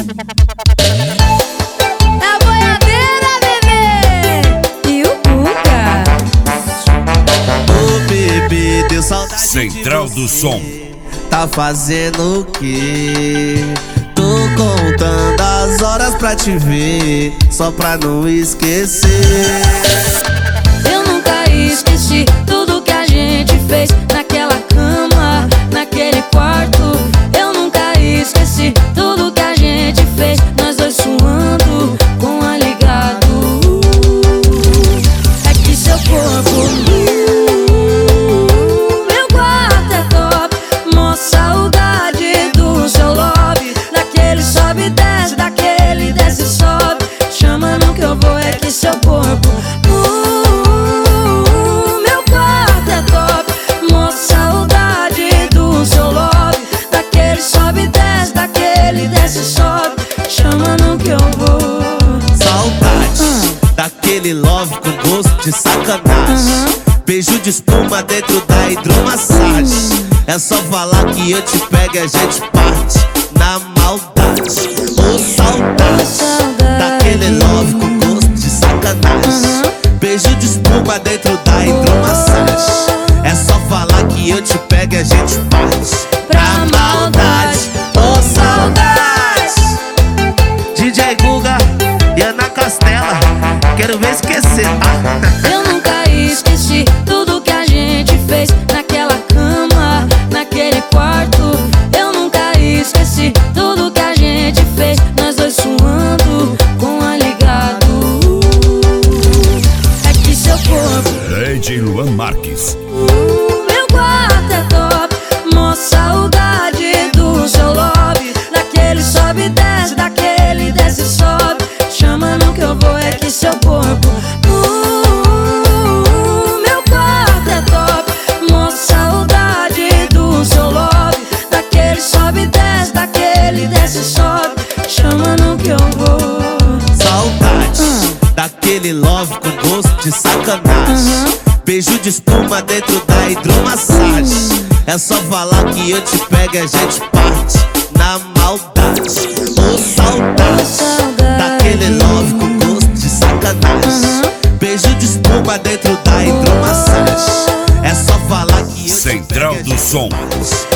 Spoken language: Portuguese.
A boiadeira, bebê, e o Cuca. Ô bebê, deu saudade. Central do Som. Tá fazendo o quê? Tô contando as horas pra te ver, só pra não esquecer. Eu nunca esqueci tudo que a gente fez naquela cama, naquele quarto. Eu nunca esqueci tudo que a gente fez, nós dois suando com a ligado. É que seu corpo, meu quarto é top, mó saudade do seu lobby, daquele sobe e desce, daquele desce e sobe. Chama no que eu vou, é que seu corpo, meu quarto é top, mó saudade do seu lobby, daquele sobe e desce, daquele desce e sobe. Chama no que eu vou. Saudade daquele love com gosto de sacanagem. Beijo de espuma dentro da hidromassagem. É só falar que eu te pego e a gente parte na maldade. Ô saudade daquele love com gosto de sacanagem. Beijo de espuma dentro da hidromassagem. É só falar que eu te pego e a gente parte pra maldade. Ô saudade, DJ Guga e Ana Castela, quero ver esquecer, tá? Eu nunca esqueci tudo que a gente fez naquela cama, naquele quarto. Eu nunca esqueci tudo que a gente fez, nós dois suando com a ligado. É que seu corpo, DJ Luan Marques. meu quarto é top, mó saudade do seu lobby, daquele sobe e desce, daquele desce e sobe. Chama no que eu vou, é que seu corpo, meu quarto é top, mó saudade do seu lobby, daquele sobe e desce, daquele desce e sobe. Chama no que eu vou. Saudade daquele love com gosto de sacanagem. Beijo de espuma dentro da hidromassagem. É só falar que eu te pego e a gente parte na maldade. Ô saudade daquele love com gosto de sacanagem. Beijo de espuma dentro da hidromassagem. É só falar que eu te Central pego e a do gente Som. parte